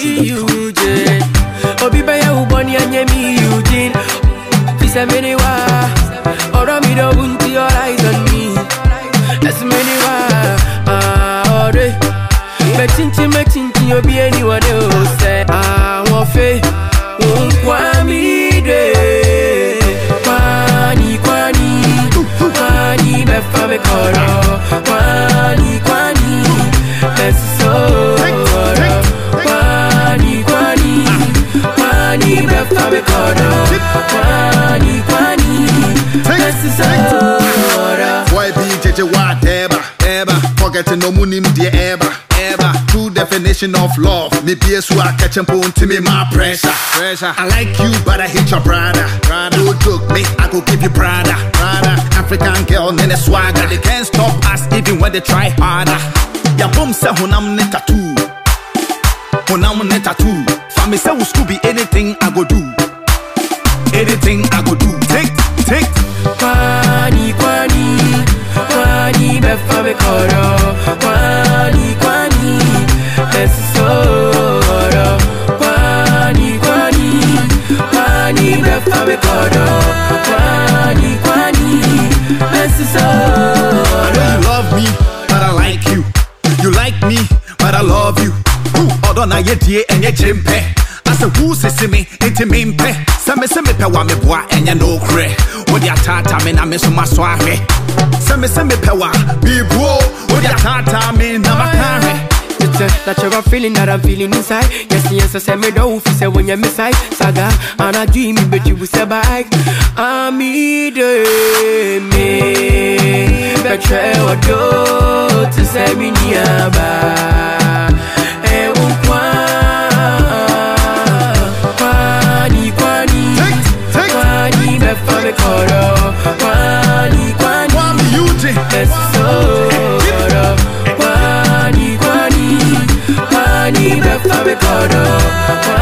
Eugene. Obi Baya Uboni and Yemi Eugene. This a many wa. Or a middle won't your eyes on me. That's many wa. Machinchi, you'll be anyone else. I want faith. Kwani de. Kwani, befa me koro. Kwani, let's so. Kwani, befa me koro. Kwani, let's so. Why be JJ whatever, forgetting no money dear ever. True definition of love. Me be so I catch and bone to me my pressure. I like you, but I hate your brother. Don't joke me, I go give you brother. African girl, nene swagger. They can't stop us even when they try harder. Ya boom say hunam ne tattoo. Family say we Scooby anything I go do. Anything I go do. Take. Kwani, befa me koro. Kwani, let's so. Kwani, befa me koro. Kwani, let's so. You love me, but I like you. You like me, but I love you. Although na ye die and ye jimpe. I say who say me, iti mimpe. Se me pe wa me boa enya no kre. Odi atata me na me so maswahe. Se me pe wa be bro. Odi atata me na makare. It's a natural feeling that I'm feeling inside. Yes, I say me do fi say when you miss I saga and I dream me but you will say bye. I'm me betre odo to say me niaba. Kwani, befa me koro. Kwani, Eugene. let's so. Kwani, befa me koro.